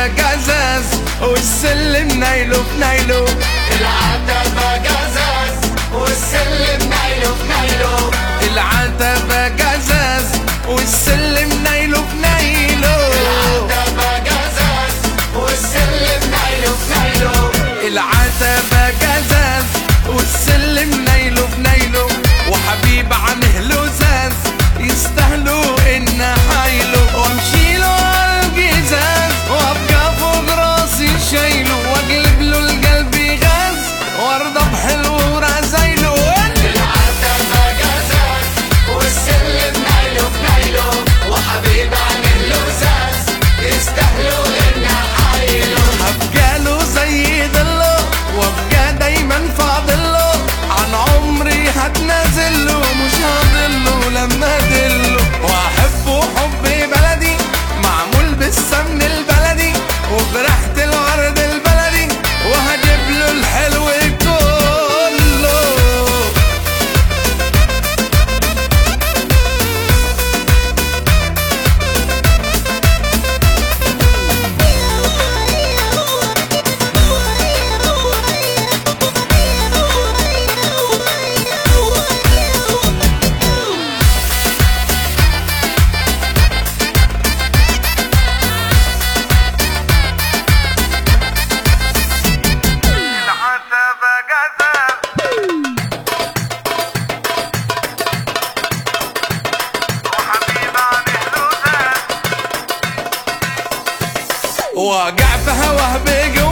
جزاز والسلم نايله في نايله. العتبة جزاز والسلم نايله في نايله. العتبة جزاز والسلم نايله في نايله. العتبة جزاز والسلم نايله في نايله. العتبة جزاز والسلم نايله في نايله. وحبيب عنه لزاز يستاهلوا ان حايله. وامشيله عالجزاز وابقى فوق راسي شايله. واقلب له القلب غاز وارضى بحلو ورزايله. العتبة جزاز والسلم نايله في نايله. وحبيب عن اللزاز يستاهلوا ان حايله. هبقى له زي ضله وابقى دايما فاضله. عن عمري هتنازله مش هضله لما ادله. واحبه حب بلدي معمول بالسمن البلدي وبريحة الورد البلدي. وهجيب له الحلو كله. واقع في هواه بقوة